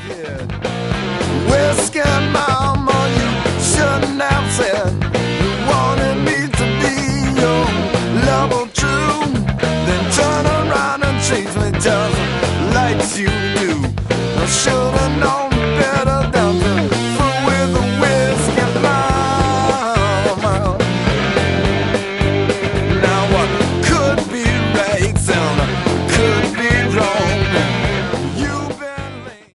Whiskey mama, you shouldn't have said you wanted me to be your lover true. Then turn around and change me just like you do. I should've known.